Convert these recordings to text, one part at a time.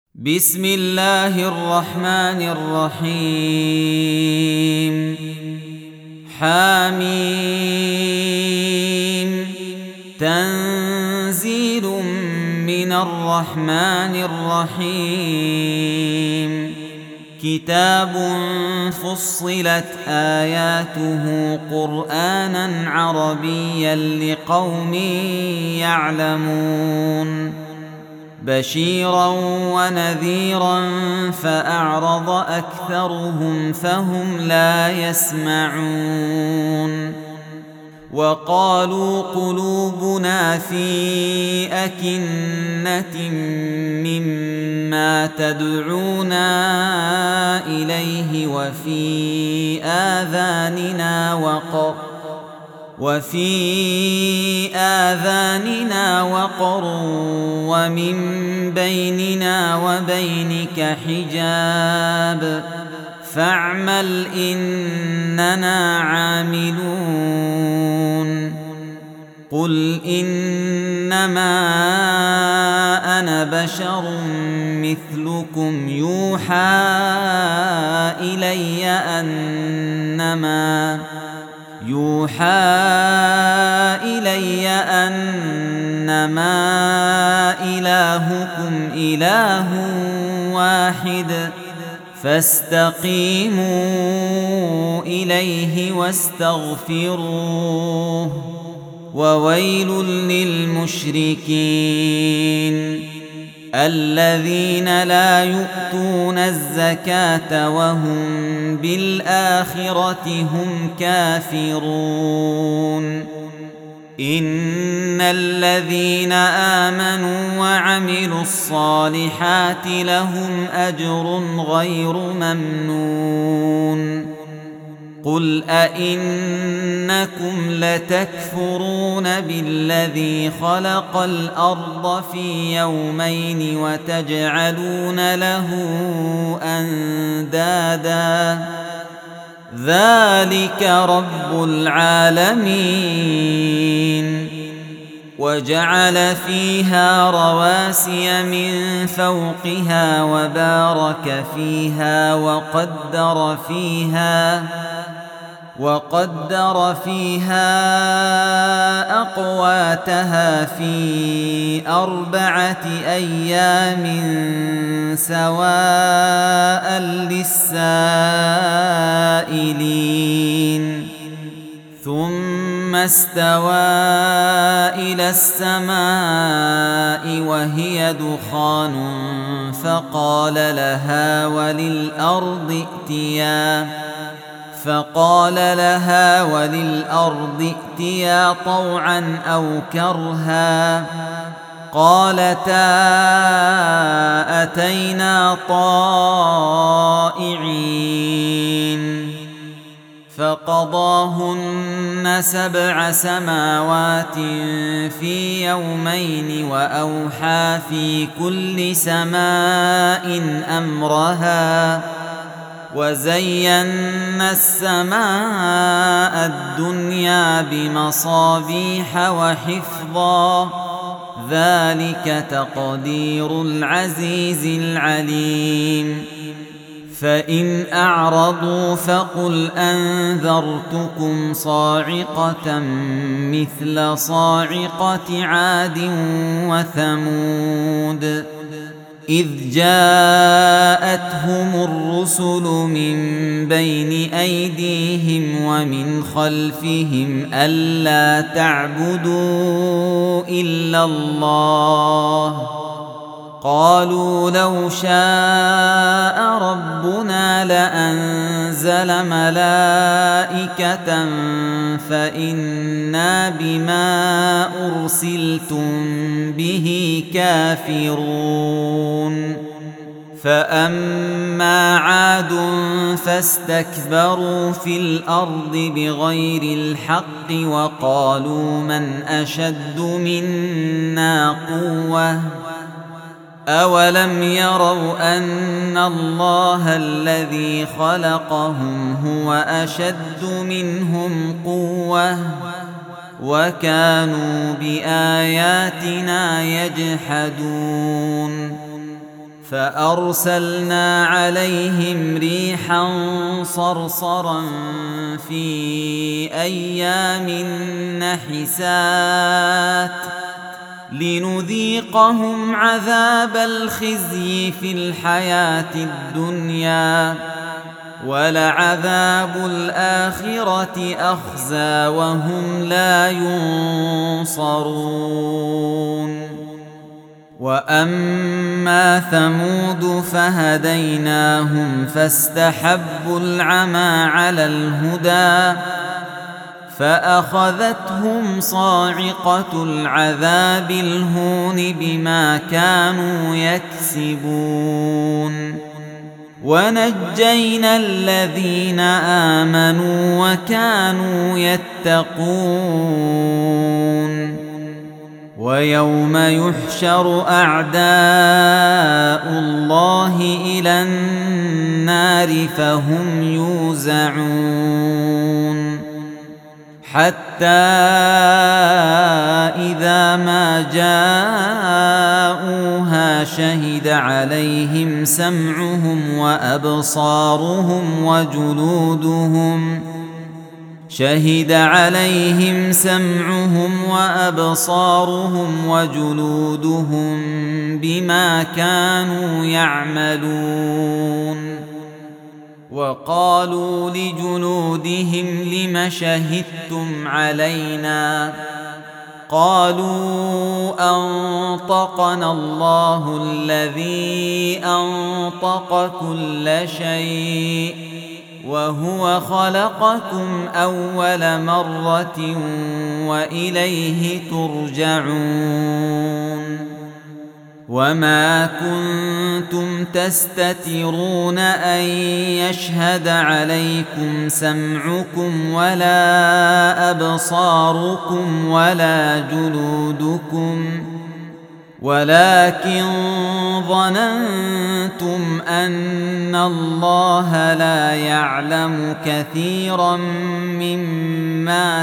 بسم الله الرحمن الرحيم حميم تنزيل من الرحمن الرحيم كتاب فصلت آياته قرآنا عربيا لقوم يعلمون بشيرا ونذيرا فأعرض أكثرهم فهم لا يسمعون وقالوا قلوبنا في أكنة مما تدعونا إليه وفي آذاننا وقر ومن بيننا وبينك حجاب فاعمل إننا عاملون قل إنما أنا بشر مثلكم يوحى إلي أنما إلهكم إله واحد فاستقيموا إليه واستغفروه وويل للمشركين الذين لا يؤتون الزكاة وهم بالآخرة هم كافرون إن الذين آمنوا وعملوا الصالحات لهم أجر غير ممنون قل أئنكم لتكفرون بالذي خلق الأرض في يومين وتجعلون له أندادا ذلك رب العالمين وجعل فيها رواسي من فوقها وبارك فيها وقدر فيها أقواتها في 4 أيام سواء للسائلين ثم استوى إلى السماء وهي دخان فقال لها وللأرض ائتيا طوعا أو كرها قالتا أتينا طائعين فقضاهن 7 سماوات في يومين وأوحى في كل سماء أمرها وزينا السماء الدنيا بمصابيح وحفظا ذلك تقدير العزيز العليم فإن أعرضوا فقل أنذرتكم صاعقة مثل صاعقة عاد وثمود إذ جاءتهم الرسل من بين أيديهم ومن خلفهم ألا تعبدوا إلا الله قالوا لو شاء ربنا لأنزل ملائكة فإنا بما أرسلتم به كافرون فأما عاد فاستكبروا في الأرض بغير الحق وقالوا من أشد منا قوة أولم يروا أن الله الذي خلقهم هو أشد منهم قوة وكانوا بآياتنا يجحدون فأرسلنا عليهم ريحا صرصرا في أيام نحسات لنذيقهم عذاب الخزي في الحياة الدنيا ولعذاب الآخرة أخزى وهم لا ينصرون. وأما ثمود فهديناهم فاستحبوا العمى على الهدى فأخذتهم صاعقة العذاب الهون بما كانوا يكسبون. ونجينا الذين آمنوا وكانوا يتقون. ويوم يحشر أعداء الله إلى النار فهم يوزعون حتى إذا ما جاءوها شهد عليهم سمعهم وأبصارهم وجلودهم بما كانوا يعملون. وقالوا لجلودهم لم شهدتم علينا قالوا أنطقنا الله الذي أنطق كل شيء وهو خلقكم أول مرة وإليه ترجعون. وما كنتم تستترون أن يشهد عليكم سمعكم ولا أبصاركم ولا جلودكم ولكن ظننتم أن الله لا يعلم كثيرا مما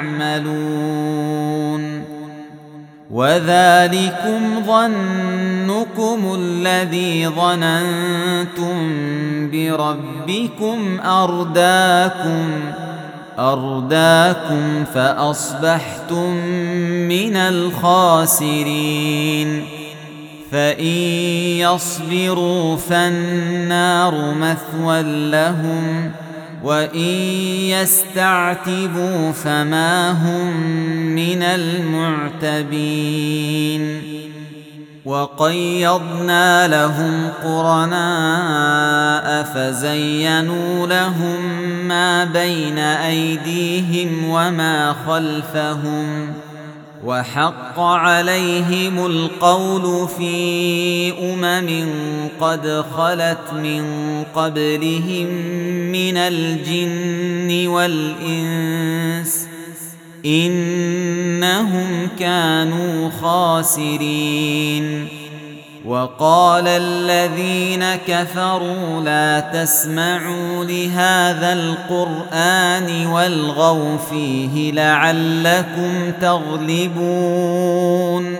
تعملون. وذلكم ظنكم الذي ظننتم بربكم أرداكم فأصبحتم من الخاسرين. فإن يصبروا فالنار مثوى لهم وإن يستعتبوا فما هم من المعتبين. وقيضنا لهم قرناء فزينوا لهم ما بين أيديهم وما خلفهم وحق عليهم القول في قد خلت من قبلهم من الجن والإنس إنهم كانوا خاسرين. وقال الذين كفروا لا تسمعوا لهذا القرآن والغوا فيه لعلكم تغلبون.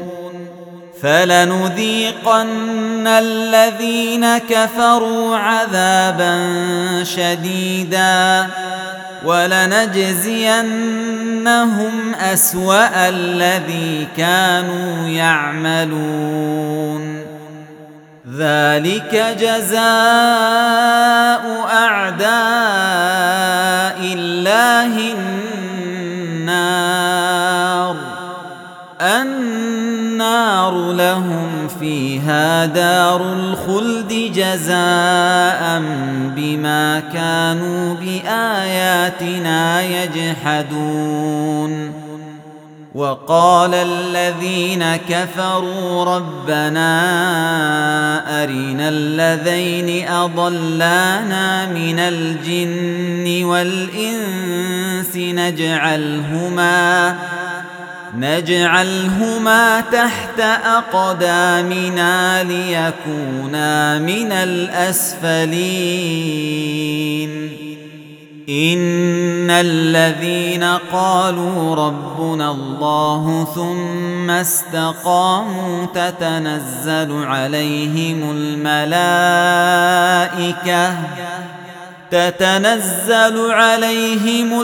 فلنذيقن الذين كفروا عذابا شديدا ولنجزينهم أسوأ الذي كانوا يعملون. ذلك جزاء أعداء الله النار لهم فيها دار الخلد جزاء بما كانوا بآياتنا يجحدون. وقال الذين كفروا ربنا أرنا الذين أضلانا من الجن والإنس نجعلهما تحت أقدامنا ليكونا من الأسفلين. إن الذين قالوا ربنا الله ثم استقاموا تتنزل عليهم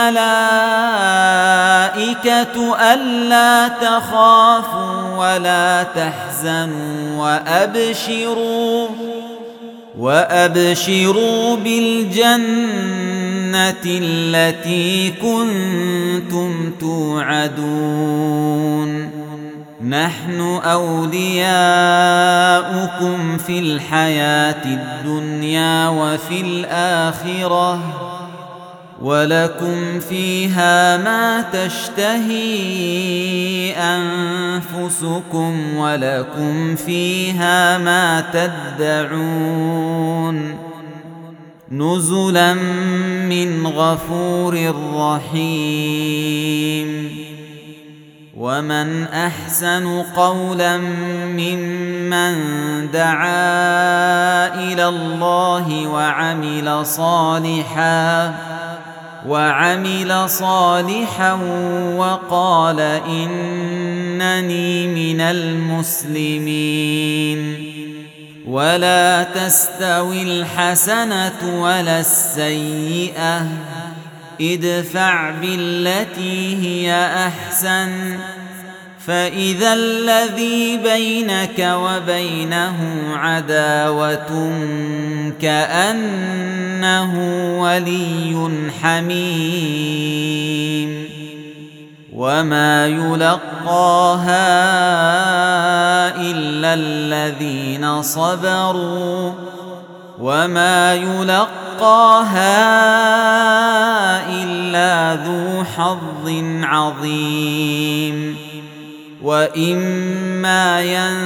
الملائكة ألا تخافوا ولا تحزنوا وأبشروا بالجنة التي كنتم توعدون نحن أولياؤكم في الحياة الدنيا وفي الآخرة ولكم فيها ما تشتهي أنفسكم ولكم فيها ما تدعون نزلا من غفور رحيم ومن أحسن قولا ممن دعا إلى الله وعمل صالحا وقال إنني من المسلمين ولا تستوي الحسنة ولا السيئة ادفع بالتي هي أحسن فإذا الذي بينك وبينه عداوة كأنه ولي حميم وما يلقاها إلا الذين صبروا وما يلقاها إلا ذو حظ عظيم وإما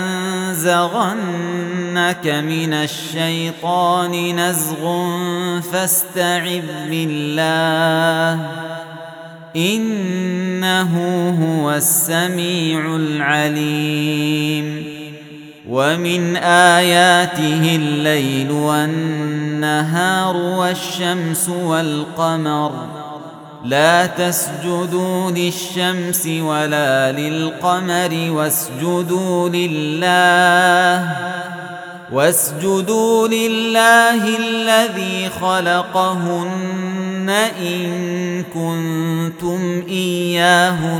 ينزغنك من الشيطان نزغ فاستعذ بالله إنه هو السميع العليم ومن آياته الليل والنهار والشمس والقمر لا تسجدوا للشمس ولا للقمر واسجدوا لله الذي خلقهن إن كنتم إياه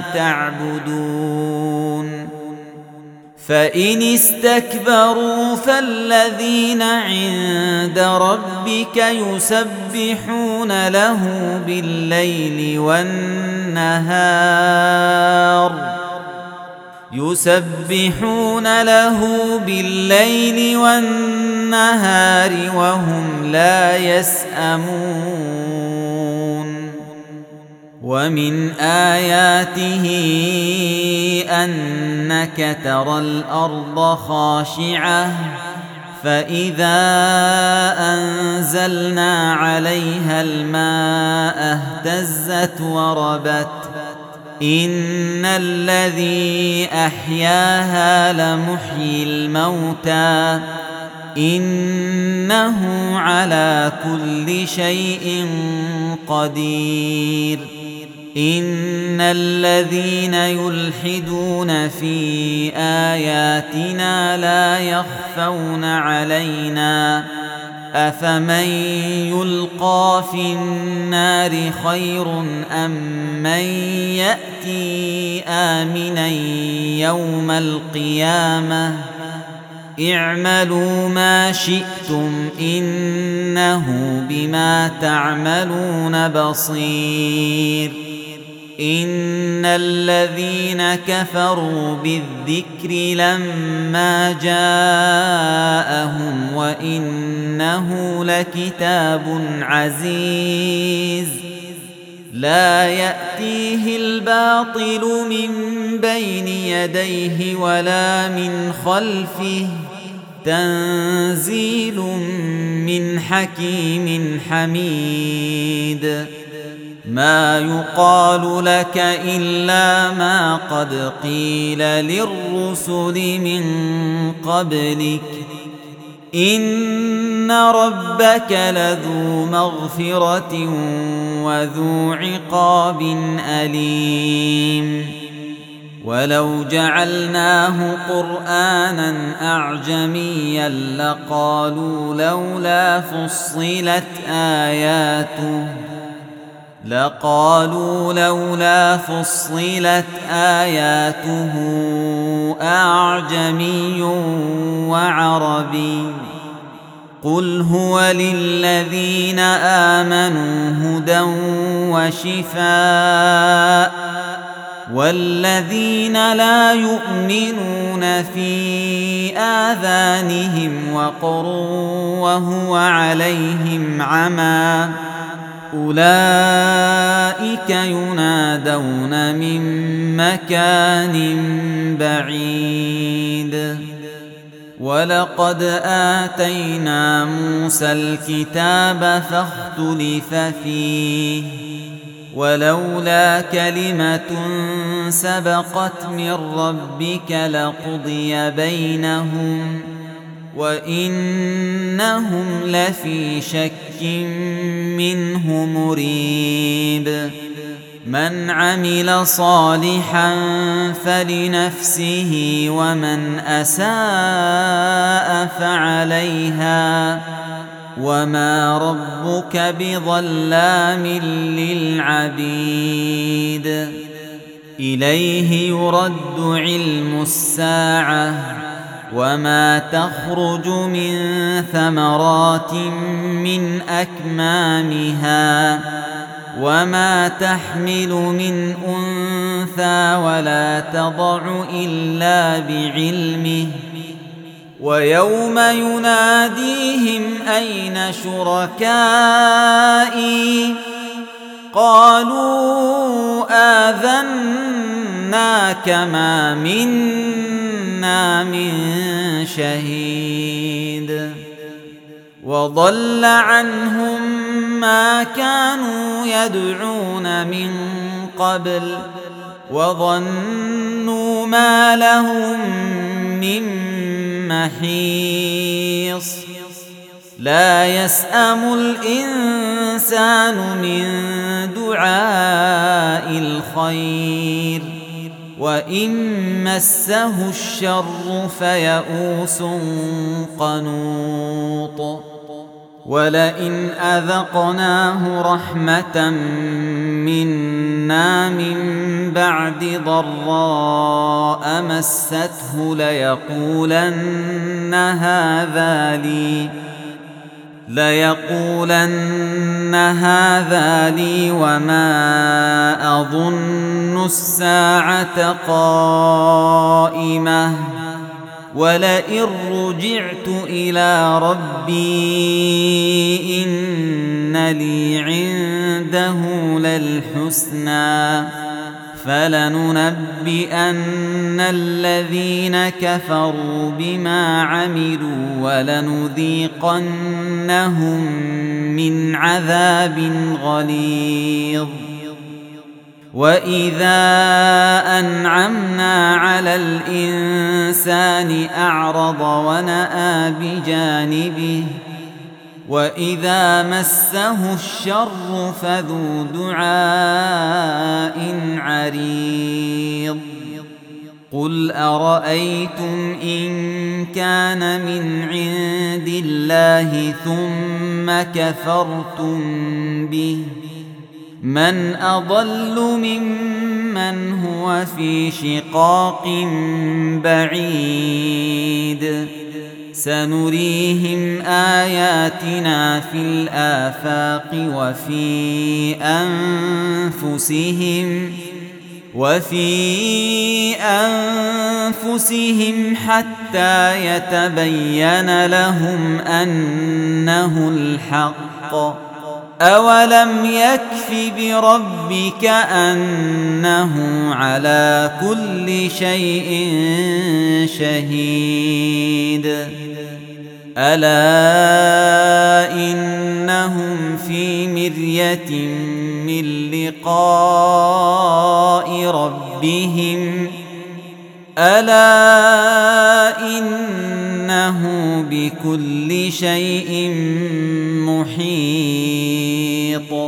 تعبدون فإن استكبروا فالذين عند ربك يسبحون له بالليل والنهار وهم لا يسأمون ومن آياته أنك ترى الأرض خاشعة فإذا أنزلنا عليها الماء اهتزت وربت إن الذي أحياها لمحيي الموتى إنه على كل شيء قدير إن الذين يلحدون في آياتنا لا يخفون علينا أفمن يلقى في النار خير أم من يأتي آمنا يوم القيامة اعملوا ما شئتم إنه بما تعملون بصير إن الذين كفروا بالذكر لما جاءهم وإنه لكتاب عزيز لا يأتيه الباطل من بين يديه ولا من خلفه تنزيل من حكيم حميد ما يقال لك إلا ما قد قيل للرسل من قبلك إن ربك لذو مغفرة وذو عقاب أليم ولو جعلناه قرآنا أعجميا لقالوا لولا فصلت آياته أعجمي وعربي قل هو للذين آمنوا هدى وشفاء والذين لا يؤمنون في آذانهم وقر وهو عليهم عمى أولئك ينادون من مكان بعيد ولقد آتينا موسى الكتاب فاختلف فيه ولولا كلمة سبقت من ربك لقضي بينهم وإنهم لفي شك منه مريب من عمل صالحا فلنفسه ومن أساء فعليها وما ربك بظلام للعبيد إليه يرد علم الساعة وما تخرج من ثمرات من أكمامها وما تحمل من أنثى ولا تضع إلا بعلمه ويوم يناديهم أين شركائي قالوا آذناك ما منا من شهيد وضل عنهم ما كانوا يدعون من قبل وظنوا ما لهم من محيص لا يسأم الإنسان من دعاء الخير وإن مسه الشر فيئوس قنوط ولئن أذقناه رحمة منا من بعد ضراء مسته ليقولن هذا لي وما أظن الساعة قائمة ولئن رجعت إلى ربي إن لي عنده للحسنى فلننبئن الذين كفروا بما عملوا ولنذيقنهم من عذاب غليظ وإذا أنعمنا على الإنسان أعرض ونأى بجانبه وإذا مسه الشر فذو دعاء عريض قل أرأيتم إن كان من عند الله ثم كفرتم به من أضل ممن هو في شقاق بعيد سنريهم آياتنا في الآفاق وفي أنفسهم حتى يتبين لهم أنه الحق أولم يكف بربك أنه على كل شيء شهيد ألا إنهم في مرية من لقاء ربهم ألا إنه بكل شيء محيط